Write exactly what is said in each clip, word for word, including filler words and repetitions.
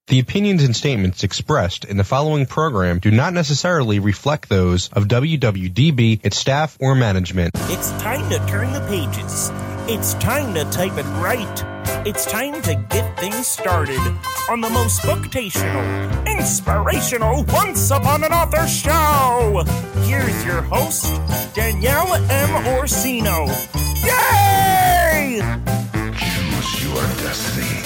The opinions and statements expressed in the following program do not necessarily reflect those of W W D B, its staff, or management. It's time to turn the pages. It's time to type it right. It's time to get things started on the most booktational, inspirational Once Upon an Author show. Here's your host, Danielle M. Orsino. Yay! Choose your destiny.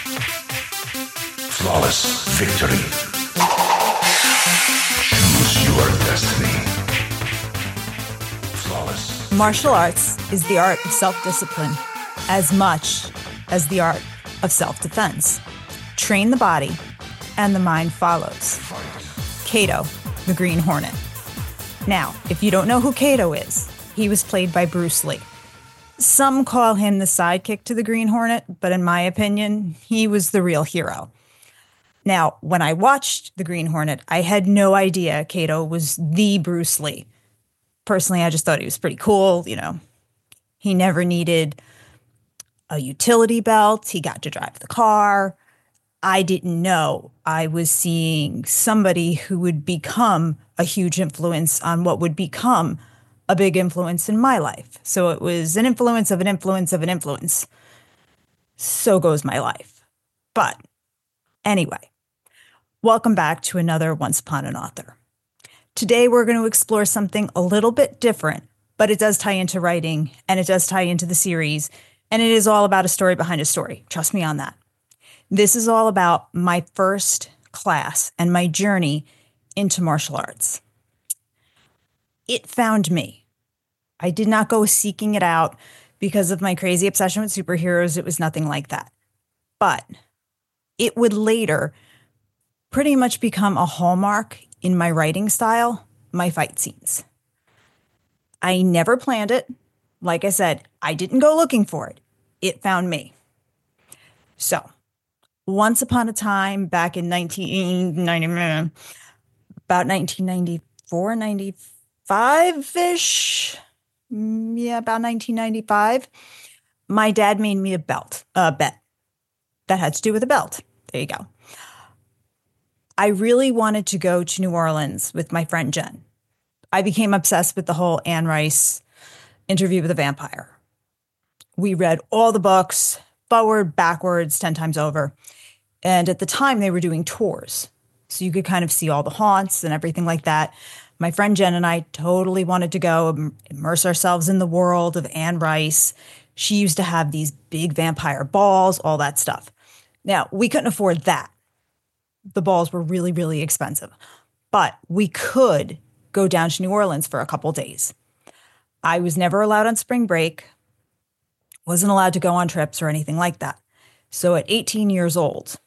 Flawless victory. Choose your destiny. Flawless. Martial arts is the art of self-discipline as much as the art of self-defense. Train the body, and the mind follows. Kato, the Green Hornet. Now, if you don't know who Kato is, he was played by Bruce Lee. Some call him the sidekick to the Green Hornet, but in my opinion, he was the real hero. Now, when I watched The Green Hornet, I had no idea Kato was the Bruce Lee. Personally, I just thought he was pretty cool. You know, he never needed a utility belt. He got to drive the car. I didn't know I was seeing somebody who would become a huge influence on what would become a big influence in my life. So it was an influence of an influence of an influence. So goes my life. But anyway. Welcome back to another Once Upon an Author. Today we're going to explore something a little bit different, but it does tie into writing and it does tie into the series, and it is all about a story behind a story. Trust me on that. This is all about my first class and my journey into martial arts. It found me. I did not go seeking it out because of my crazy obsession with superheroes. It was nothing like that. But it would later pretty much become a hallmark in my writing style, my fight scenes. I never planned it. Like I said, I didn't go looking for it. It found me. So, once upon a time, back in nineteen ninety, about nineteen ninety-four, ninety-five-ish, yeah, about nineteen ninety-five, my dad made me a belt, a bet that had to do with a belt. There you go. I really wanted to go to New Orleans with my friend Jen. I became obsessed with the whole Anne Rice Interview with a Vampire. We read all the books, forward, backwards, ten times over. And at the time, they were doing tours. So you could kind of see all the haunts and everything like that. My friend Jen and I totally wanted to go immerse ourselves in the world of Anne Rice. She used to have these big vampire balls, all that stuff. Now, we couldn't afford that. The balls were really, really expensive. But we could go down to New Orleans for a couple days. I was never allowed on spring break, wasn't allowed to go on trips or anything like that. So at eighteen years old,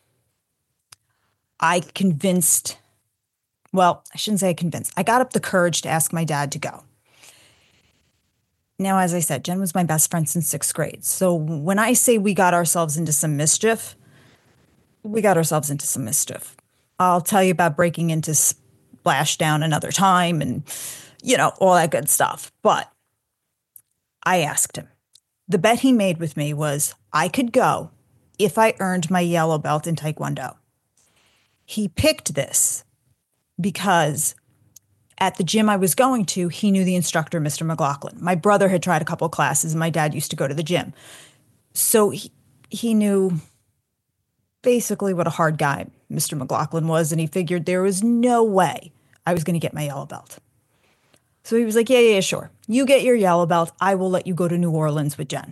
I convinced, well, I shouldn't say I convinced. I got up the courage to ask my dad to go. Now, as I said, Jen was my best friend since sixth grade. So when I say we got ourselves into some mischief, we got ourselves into some mischief. I'll tell you about breaking into Splashdown another time and, you know, all that good stuff. But I asked him. The bet he made with me was I could go if I earned my yellow belt in Taekwondo. He picked this because at the gym I was going to, he knew the instructor, Mister McLaughlin. My brother had tried a couple classes, and my dad used to go to the gym. So he, he knew basically what a hard guy Mister McLaughlin was, and he figured there was no way I was going to get my yellow belt. So he was like, yeah, yeah, yeah, sure. You get your yellow belt. I will let you go to New Orleans with Jen.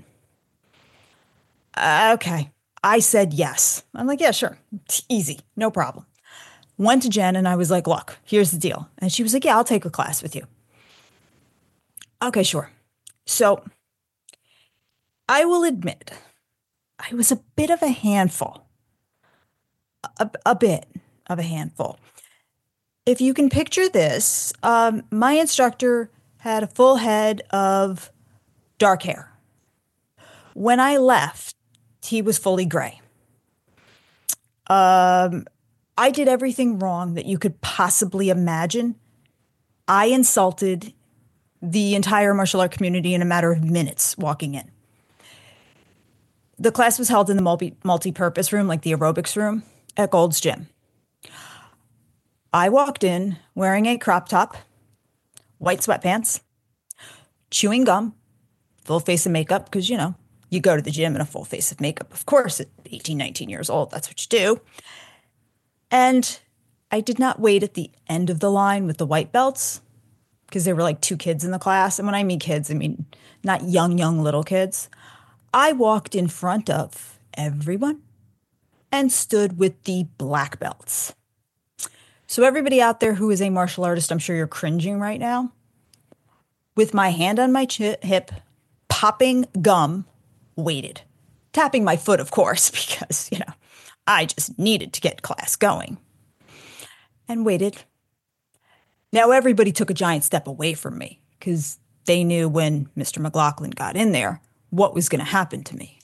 Uh, okay. I said yes. I'm like, yeah, sure. It's easy. No problem. Went to Jen, and I was like, look, here's the deal. And she was like, yeah, I'll take a class with you. Okay, sure. So I will admit, I was a bit of a handful. A, a bit of a handful. If you can picture this, um, my instructor had a full head of dark hair. When I left, he was fully gray. Um, I did everything wrong that you could possibly imagine. I insulted the entire martial art community in a matter of minutes walking in. The class was held in the multi multi-purpose room, like the aerobics room. at Gold's Gym. I walked in wearing a crop top, white sweatpants, chewing gum, full face of makeup, because, you know, you go to the gym in a full face of makeup. Of course, at eighteen, nineteen years old, that's what you do. And I did not wait at the end of the line with the white belts, because there were like two kids in the class. And when I mean kids, I mean not young, young little kids. I walked in front of everyone and stood with the black belts. So everybody out there who is a martial artist, I'm sure you're cringing right now. With my hand on my ch- hip, popping gum, waited. Tapping my foot, of course, because, you know, I just needed to get class going. And waited. Now everybody took a giant step away from me because they knew when Mister McLaughlin got in there what was going to happen to me.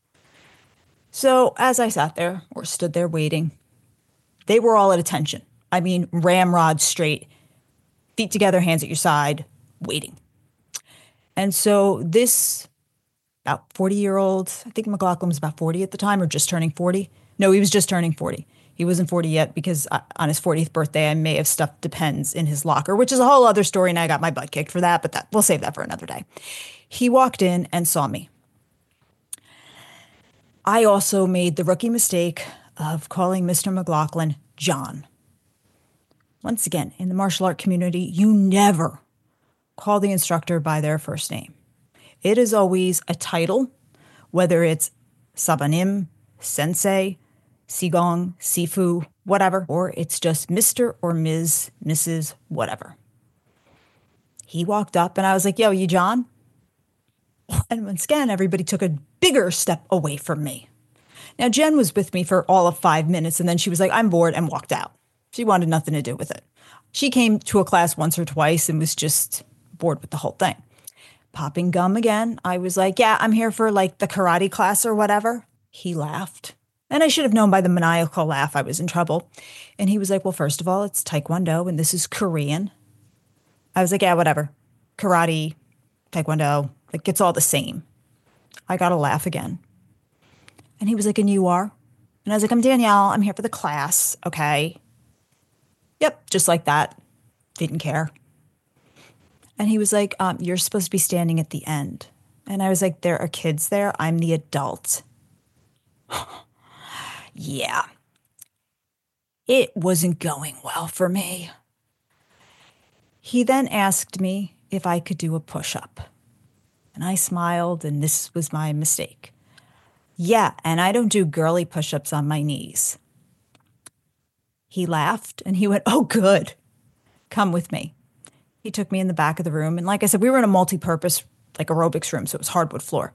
So as I sat there or stood there waiting, they were all at attention. I mean, ramrod straight, feet together, hands at your side, waiting. And so this about forty-year-old, I think McLaughlin was about forty at the time or just turning forty. No, he was just turning forty. He wasn't forty yet because on his fortieth birthday, I may have stuffed Depends in his locker, which is a whole other story, and I got my butt kicked for that, but that we'll save that for another day. He walked in and saw me. I also made the rookie mistake of calling Mister McLaughlin John. Once again, in the martial art community, you never call the instructor by their first name. It is always a title, whether it's Sabanim, Sensei, Sigong, Sifu, whatever, or it's just Mister or Miz, Missus, whatever. He walked up and I was like, yo, you John? And once again, everybody took a bigger step away from me. Now, Jen was with me for all of five minutes and then she was like, I'm bored, and walked out. She wanted nothing to do with it. She came to a class once or twice and was just bored with the whole thing. Popping gum again. I was like, yeah, I'm here for like the karate class or whatever. He laughed. And I should have known by the maniacal laugh I was in trouble. And he was like, well, first of all, it's Taekwondo and this is Korean. I was like, yeah, whatever. Karate, Taekwondo, like it's all the same. I got a laugh again. And he was like, and you are? And I was like, I'm Danielle. I'm here for the class. Okay. Yep, just like that. Didn't care. And he was like, um, you're supposed to be standing at the end. And I was like, there are kids there. I'm the adult. Yeah. It wasn't going well for me. He then asked me if I could do a push-up. And I smiled, and this was my mistake. Yeah, and I don't do girly push-ups on my knees. He laughed, and he went, oh, good. Come with me. He took me in the back of the room. And like I said, we were in a multi-purpose, like aerobics room, so it was hardwood floor.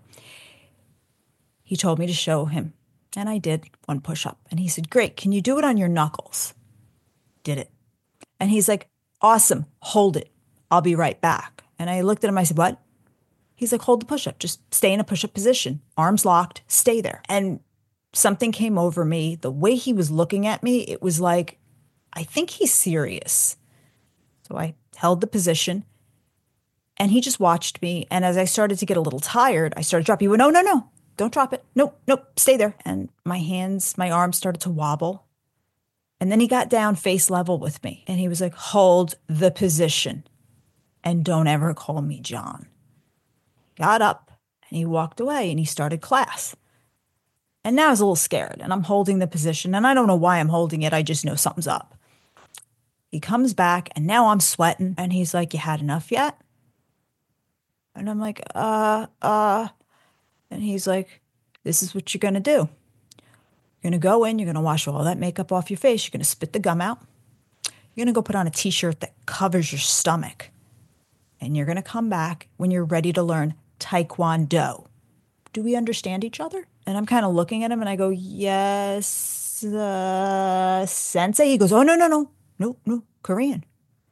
He told me to show him. And I did one push-up. And he said, great, can you do it on your knuckles? Did it. And he's like, awesome, hold it. I'll be right back. And I looked at him, I said, what? He's like, hold the push-up. Just stay in a push-up position. Arms locked, stay there. And something came over me. The way he was looking at me, it was like, I think he's serious. So I held the position. And he just watched me. And as I started to get a little tired, I started dropping. He went, no, no, no. Don't drop it. Nope, nope, stay there. And my hands, my arms started to wobble. And then he got down face level with me. And he was like, hold the position. And don't ever call me John. Got up and he walked away and he started class. And now I was a little scared and I'm holding the position. And I don't know why I'm holding it. I just know something's up. He comes back and now I'm sweating. And he's like, you had enough yet? And I'm like, uh, uh. And he's like, this is what you're going to do. You're going to go in, you're going to wash all that makeup off your face, you're going to spit the gum out. You're going to go put on a t-shirt that covers your stomach. And you're going to come back when you're ready to learn Taekwondo. Do we understand each other? And I'm kind of looking at him and I go, yes, uh, sensei. He goes, oh, no, no, no, no, no, Korean.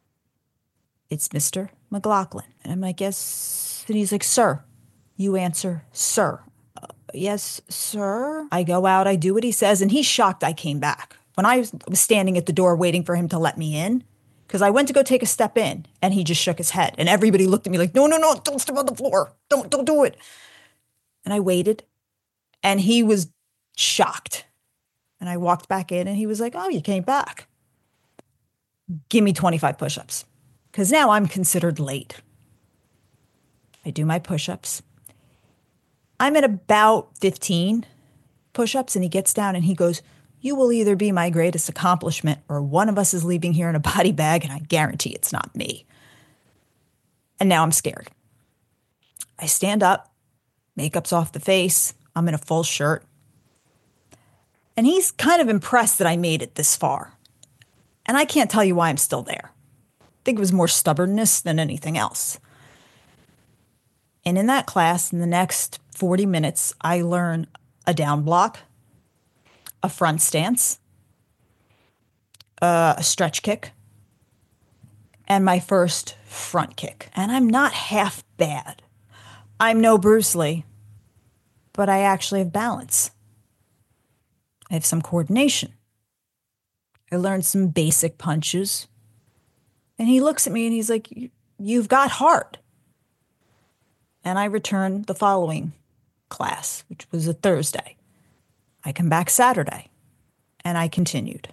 It's Mister McLaughlin. And I'm like, yes. And he's like, sir. You answer, sir. Uh, yes, sir. I go out, I do what he says, and he's shocked I came back. When I was standing at the door waiting for him to let me in, because I went to go take a step in, and he just shook his head. And everybody looked at me like, no, no, no, don't step on the floor. Don't, don't do it. And I waited, and he was shocked. And I walked back in and he was like, oh, you came back. Give me twenty-five push-ups. Because now I'm considered late. I do my push-ups. I'm at about fifteen push-ups and he gets down and he goes, you will either be my greatest accomplishment or one of us is leaving here in a body bag and I guarantee it's not me. And now I'm scared. I stand up, makeup's off the face, I'm in a full shirt. And he's kind of impressed that I made it this far. And I can't tell you why I'm still there. I think it was more stubbornness than anything else. And in that class, in the next forty minutes, I learn a down block, a front stance, uh, a stretch kick, and my first front kick. And I'm not half bad. I'm no Bruce Lee, but I actually have balance. I have some coordination. I learned some basic punches. And he looks at me and he's like, you've got heart. And I return the following class, which was a Thursday. I come back Saturday, and I continued.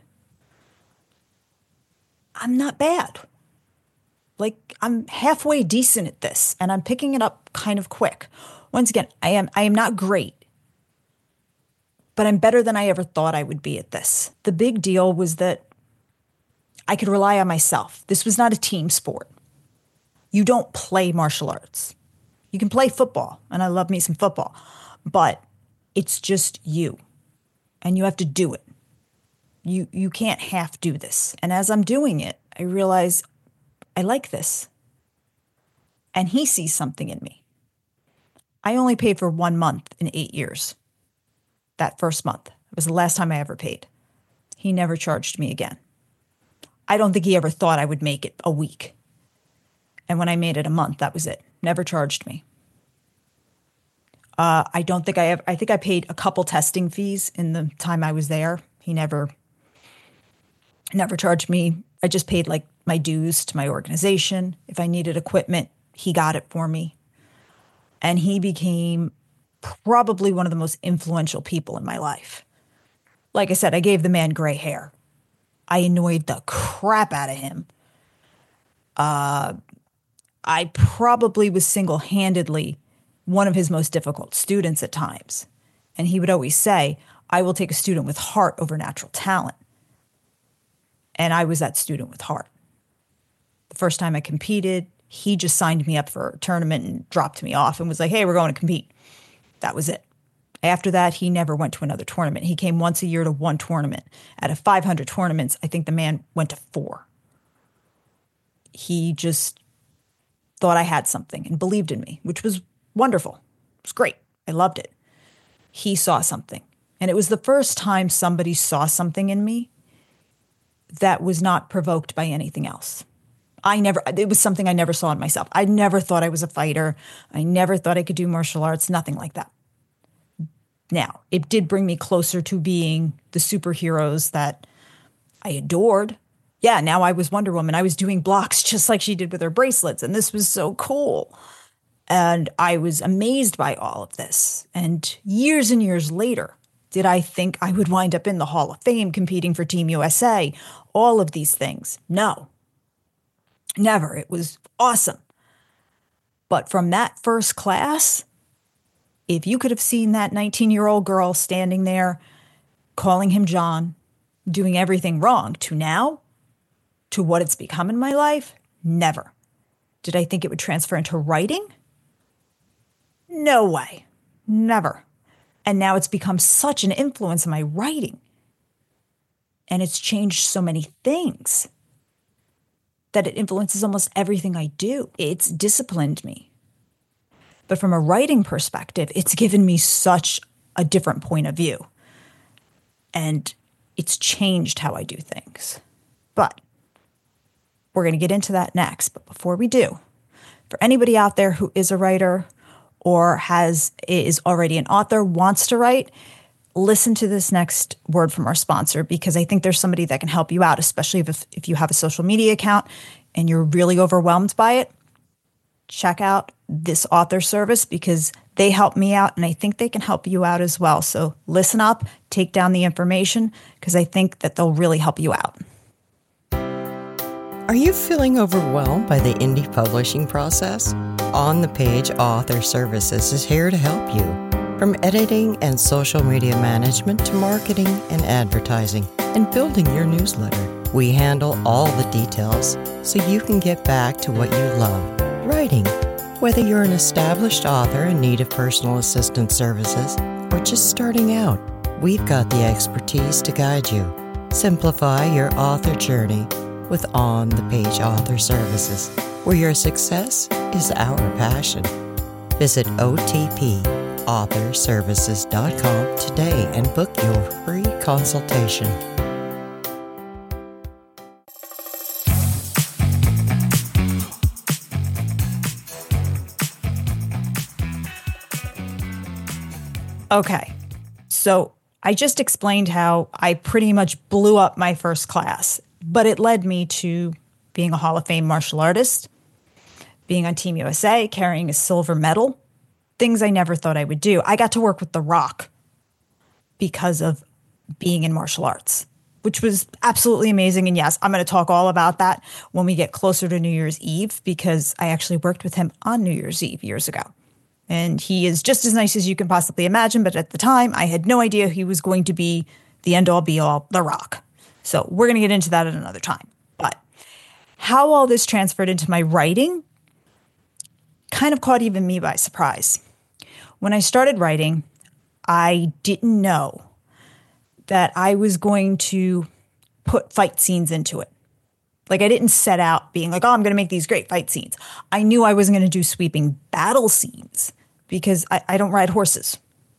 I'm not bad. Like, I'm halfway decent at this, and I'm picking it up kind of quick. Once again, I am I am not great, but I'm better than I ever thought I would be at this. The big deal was that I could rely on myself. This was not a team sport. You don't play martial arts. You can play football, and I love me some football, but it's just you, and you have to do it. You you can't half do this. And as I'm doing it, I realize I like this. And he sees something in me. I only paid for one month in eight years. That first month. It was the last time I ever paid. He never charged me again. I don't think he ever thought I would make it a week. And when I made it a month, that was it. Never charged me. Uh, I don't think I ever, I think I paid a couple testing fees in the time I was there. He never, never charged me. I just paid like my dues to my organization. If I needed equipment, he got it for me. And he became probably one of the most influential people in my life. Like I said, I gave the man gray hair. I annoyed the crap out of him. Uh, I probably was single-handedly one of his most difficult students at times. And he would always say, I will take a student with heart over natural talent. And I was that student with heart. The first time I competed, he just signed me up for a tournament and dropped me off and was like, hey, we're going to compete. That was it. After that, he never went to another tournament. He came once a year to one tournament. Out of five hundred tournaments, I think the man went to four. He just thought I had something and believed in me, which was wonderful. It was great. I loved it. He saw something. And it was the first time somebody saw something in me that was not provoked by anything else. I never, it was something I never saw in myself. I never thought I was a fighter. I never thought I could do martial arts, nothing like that. Now, it did bring me closer to being the superheroes that I adored. Yeah, now I was Wonder Woman. I was doing blocks just like she did with her bracelets, and this was so cool. And I was amazed by all of this. And years and years later, did I think I would wind up in the Hall of Fame competing for Team U S A? All of these things. No. Never. It was awesome. But from that first class, if you could have seen that nineteen-year-old girl standing there, calling him John, doing everything wrong, to now, to what it's become in my life, never. Did I think it would transfer into writing? No way. Never. And now it's become such an influence in my writing. And it's changed so many things that it influences almost everything I do. It's disciplined me. But from a writing perspective, it's given me such a different point of view. And it's changed how I do things. But we're going to get into that next. But before we do, for anybody out there who is a writer or has is already an author, wants to write, listen to this next word from our sponsor, because I think there's somebody that can help you out, especially if, if you have a social media account and you're really overwhelmed by it. Check out this author service, because They help me out, and I think they can help you out as well. So listen up, take down the information, because I think that they'll really help you out. Are you feeling overwhelmed by the indie publishing process? On the Page Author Services is here to help you. From editing and social media management to marketing and advertising and building your newsletter, we handle all the details so you can get back to what you love, writing. Whether you're an established author in need of personal assistant services or just starting out, we've got the expertise to guide you. Simplify your author journey with On the Page Author Services, where your success is our passion. Visit O T P author services dot com today and book your free consultation. Okay, so I just explained how I pretty much blew up my first class, but it led me to being a Hall of Fame martial artist, being on Team U S A, carrying a silver medal, things I never thought I would do. I got to work with The Rock because of being in martial arts, which was absolutely amazing. And yes, I'm going to talk all about that when we get closer to New Year's Eve, because I actually worked with him on New Year's Eve years ago. And he is just as nice as you can possibly imagine. But at the time, I had no idea he was going to be the end-all, be-all, The Rock. So we're going to get into that at another time. But how all this transferred into my writing kind of caught even me by surprise. When I started writing, I didn't know that I was going to put fight scenes into it. Like, I didn't set out being like, oh, I'm going to make these great fight scenes. I knew I wasn't going to do sweeping battle scenes because I, I don't ride horses.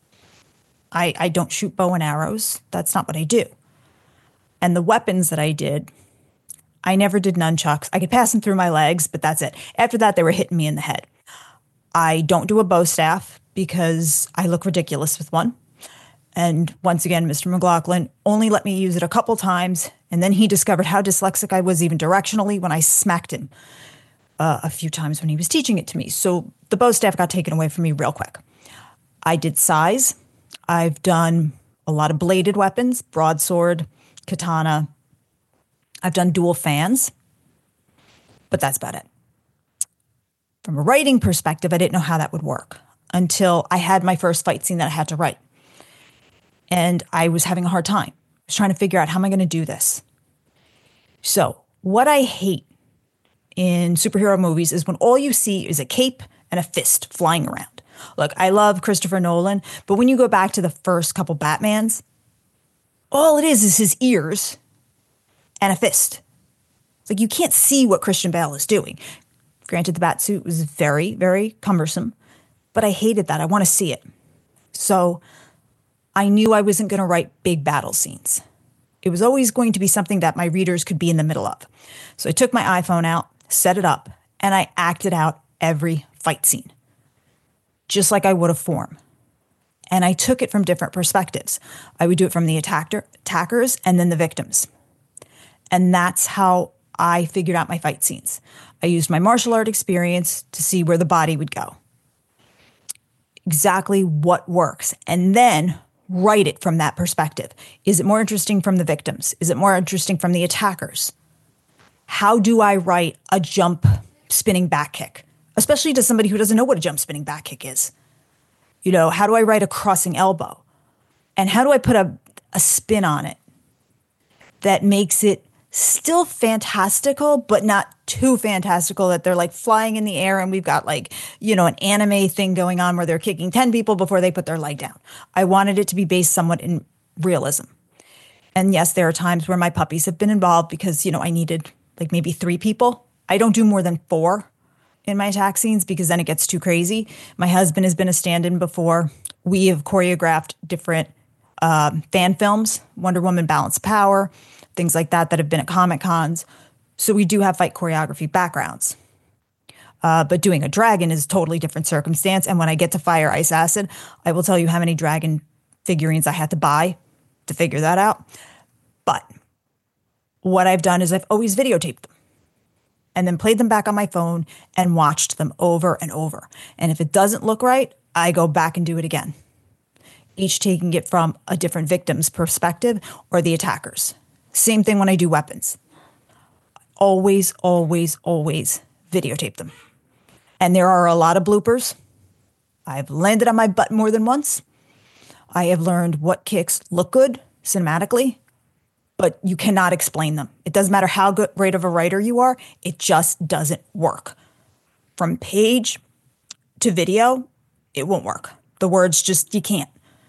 I, I don't shoot bow and arrows. That's not what I do. And the weapons that I did, I never did nunchucks. I could pass them through my legs, but that's it. After that, they were hitting me in the head. I don't do a bow staff because I look ridiculous with one. And once again, Mister McLaughlin only let me use it a couple times, and then he discovered how dyslexic I was even directionally when I smacked him uh, a few times when he was teaching it to me. So the bow staff got taken away from me real quick. I did sais. I've done a lot of bladed weapons, broadsword, katana. I've done dual fans, but that's about it. From a writing perspective, I didn't know how that would work until I had my first fight scene that I had to write. And I was having a hard time. I was trying to figure out, how am I going to do this? So what I hate in superhero movies is when all you see is a cape and a fist flying around. Look, I love Christopher Nolan, but when you go back to the first couple Batmans, all it is is his ears and a fist. It's like, you can't see what Christian Bale is doing. Granted, the bat suit was very, very cumbersome, but I hated that. I want to see it. So I knew I wasn't going to write big battle scenes. It was always going to be something that my readers could be in the middle of. So I took my iPhone out, set it up, and I acted out every fight scene, just like I would a form. And I took it from different perspectives. I would do it from the attacker, attackers and then the victims. And that's how I figured out my fight scenes. I used my martial art experience to see where the body would go, exactly what works, and then write it from that perspective. Is it more interesting from the victims? Is it more interesting from the attackers? How do I write a jump spinning back kick, especially to somebody who doesn't know what a jump spinning back kick is? You know, how do I write a crossing elbow? And how do I put a, a spin on it that makes it still fantastical, but not too fantastical that they're like flying in the air and we've got like, you know, an anime thing going on where they're kicking ten people before they put their leg down. I wanted it to be based somewhat in realism. And yes, there are times where my puppies have been involved because, you know, I needed like maybe three people. I don't do more than four in my attack scenes because then it gets too crazy. My husband has been a stand-in before. We have choreographed different um, fan films, Wonder Woman, Balance of Power, things like that that have been at Comic Cons. So we do have fight choreography backgrounds. Uh, but doing a dragon is a totally different circumstance. And when I get to Fire, Ice, Acid, I will tell you how many dragon figurines I had to buy to figure that out. But what I've done is I've always videotaped them and then played them back on my phone and watched them over and over. And if it doesn't look right, I go back and do it again, each taking it from a different victim's perspective or the attacker's. Same thing when I do weapons. Always, always, always videotape them. And there are a lot of bloopers. I've landed on my butt more than once. I have learned what kicks look good cinematically, but you cannot explain them. It doesn't matter how good, great of a writer you are. It just doesn't work. From page to video, it won't work. The words just, you can't.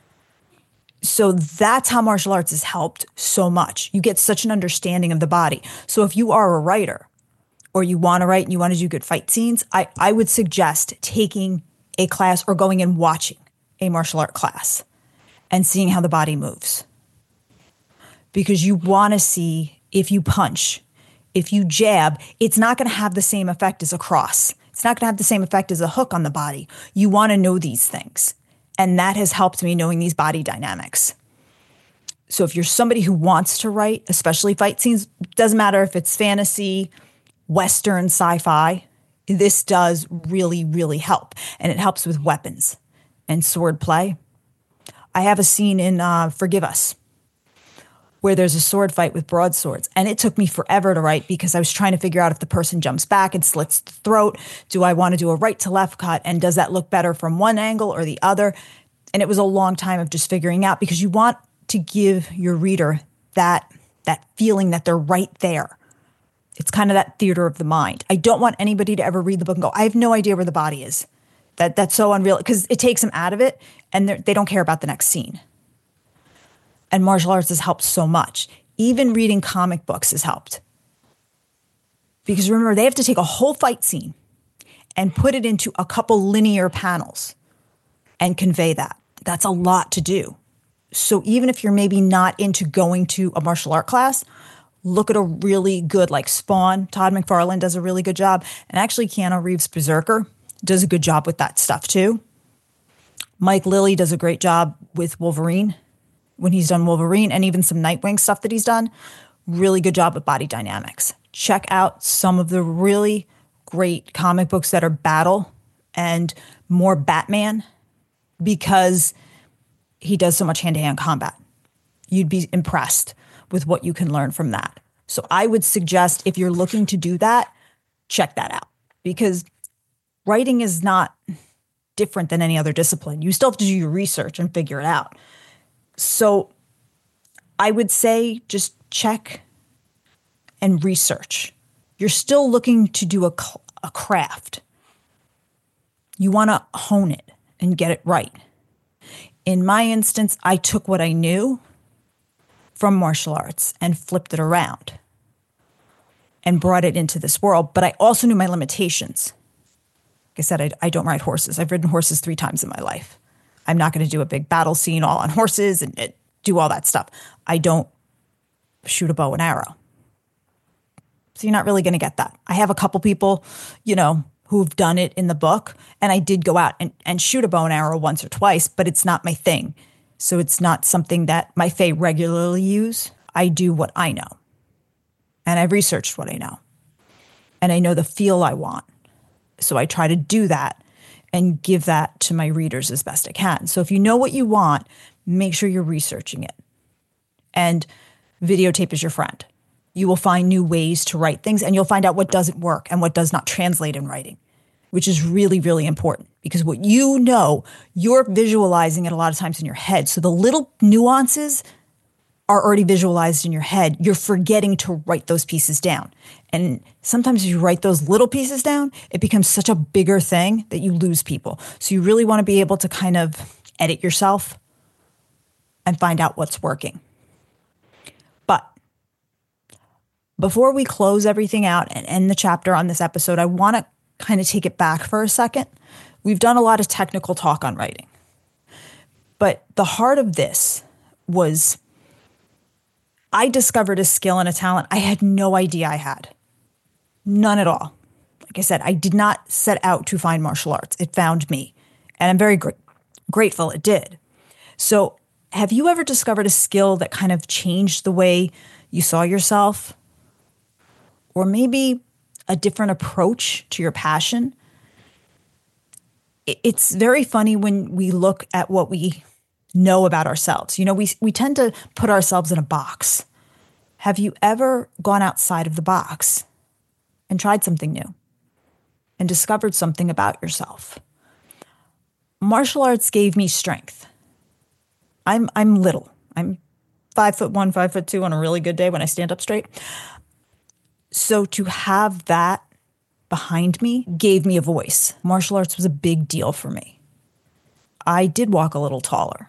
So that's how martial arts has helped so much. You get such an understanding of the body. So if you are a writer or you want to write and you want to do good fight scenes, I, I would suggest taking a class or going and watching a martial art class and seeing how the body moves. Because you want to see if you punch, if you jab, it's not going to have the same effect as a cross. It's not going to have the same effect as a hook on the body. You want to know these things. And that has helped me knowing these body dynamics. So if you're somebody who wants to write, especially fight scenes, doesn't matter if it's fantasy, Western, sci-fi, this does really, really help. And it helps with weapons and sword play. I have a scene in uh, Forgive Us where there's a sword fight with broadswords. And it took me forever to write because I was trying to figure out if the person jumps back and slits the throat. Do I want to do a right to left cut? And does that look better from one angle or the other? And it was a long time of just figuring out because you want to give your reader that, that feeling that they're right there. It's kind of that theater of the mind. I don't want anybody to ever read the book and go, I have no idea where the body is. That That's so unreal because it takes them out of it and they don't care about the next scene. And martial arts has helped so much. Even reading comic books has helped. Because remember, they have to take a whole fight scene and put it into a couple linear panels and convey that. That's a lot to do. So even if you're maybe not into going to a martial art class, look at a really good, like Spawn. Todd McFarlane does a really good job. And actually, Keanu Reeves' Berserker does a good job with that stuff too. Mike Lilly does a great job with Wolverine. When he's done Wolverine and even some Nightwing stuff that he's done, really good job with body dynamics. Check out some of the really great comic books that are battle and more Batman because he does so much hand-to-hand combat. You'd be impressed with what you can learn from that. So I would suggest if you're looking to do that, check that out because writing is not different than any other discipline. You still have to do your research and figure it out. So I would say just check and research. You're still looking to do a, a craft. You want to hone it and get it right. In my instance, I took what I knew from martial arts and flipped it around and brought it into this world. But I also knew my limitations. Like I said, I, I don't ride horses. I've ridden horses three times in my life. I'm not going to do a big battle scene all on horses and, and do all that stuff. I don't shoot a bow and arrow. So you're not really going to get that. I have a couple people, you know, who've done it in the book, and I did go out and, and shoot a bow and arrow once or twice, but it's not my thing. So it's not something that my fae regularly use. I do what I know. And I've researched what I know. And I know the feel I want. So I try to do that and give that to my readers as best I can. So if you know what you want, make sure you're researching it. And videotape is your friend. You will find new ways to write things, and you'll find out what doesn't work and what does not translate in writing, which is really, really important. Because what you know, you're visualizing it a lot of times in your head. So the little nuances are already visualized in your head. You're forgetting to write those pieces down. And sometimes if you write those little pieces down, it becomes such a bigger thing that you lose people. So you really want to be able to kind of edit yourself and find out what's working. But before we close everything out and end the chapter on this episode, I want to kind of take it back for a second. We've done a lot of technical talk on writing. But the heart of this was I discovered a skill and a talent I had no idea I had. None at all. Like I said, I did not set out to find martial arts. It found me. And I'm very gr- grateful it did. So have you ever discovered a skill that kind of changed the way you saw yourself? Or maybe a different approach to your passion? it's very funny when we look at what we know about ourselves. You know, we we tend to put ourselves in a box. Have you ever gone outside of the box and tried something new and discovered something about yourself? Martial arts gave me strength. I'm I'm little. I'm five foot one, five foot two on a really good day when I stand up straight. So to have that behind me gave me a voice. Martial arts was a big deal for me. I did walk a little taller.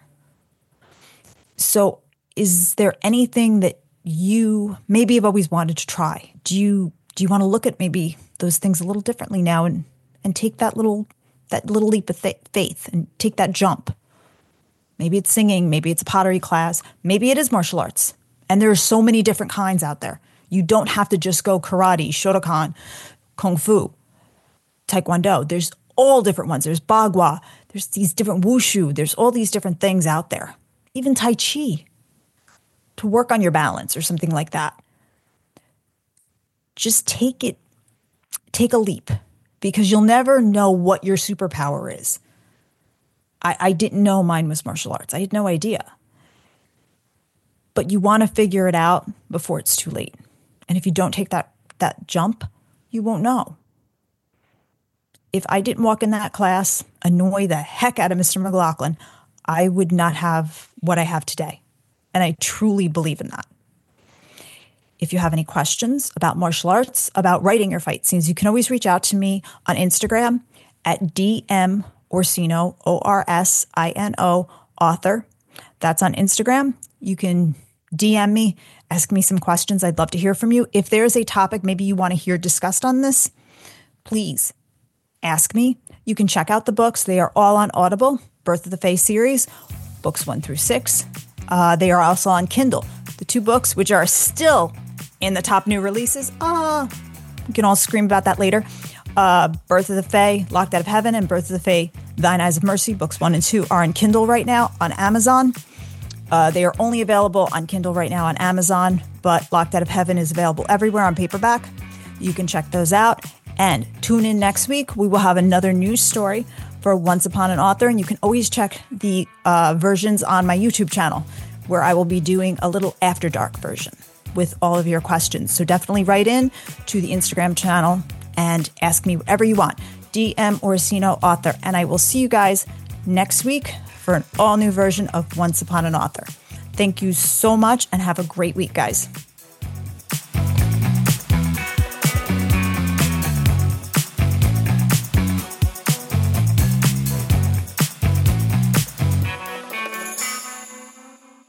So is there anything that you maybe have always wanted to try? Do you do you want to look at maybe those things a little differently now and, and take that little that little leap of th- faith and take that jump? Maybe it's singing, maybe it's a pottery class, maybe it is martial arts. And there are so many different kinds out there. You don't have to just go karate, Shotokan, Kung Fu, Taekwondo. There's all different ones. There's Bagua. There's these different Wushu. There's all these different things out there. Even Tai Chi, to work on your balance or something like that. Just take it, take a leap, because you'll never know what your superpower is. I, I didn't know mine was martial arts. I had no idea. But you want to figure it out before it's too late. And if you don't take that, that jump, you won't know. If I didn't walk in that class, annoy the heck out of Mister McLaughlin, I would not have what I have today. And I truly believe in that. If you have any questions about martial arts, about writing your fight scenes, you can always reach out to me on Instagram at D M Orsino, O R S I N O, author. That's on Instagram. You can D M me, ask me some questions. I'd love to hear from you. If there's a topic maybe you want to hear discussed on this, please ask me. You can check out the books. They are all on Audible, Birth of the Fae series, books one through six. Uh, they are also on Kindle. The two books, which are still in the top new releases. Ah, uh, we can all scream about that later. Uh, Birth of the Fae, Locked Out of Heaven, and Birth of the Fae, Thine Eyes of Mercy. Books one and two are on Kindle right now on Amazon. Uh, they are only available on Kindle right now on Amazon, but Locked Out of Heaven is available everywhere on paperback. You can check those out. And tune in next week. We will have another news story for Once Upon an Author. And you can always check the uh, versions on my YouTube channel, where I will be doing a little After Dark version with all of your questions. So definitely write in to the Instagram channel and ask me whatever you want. D M Orsino, author. And I will see you guys next week for an all-new version of Once Upon an Author. Thank you so much and have a great week, guys.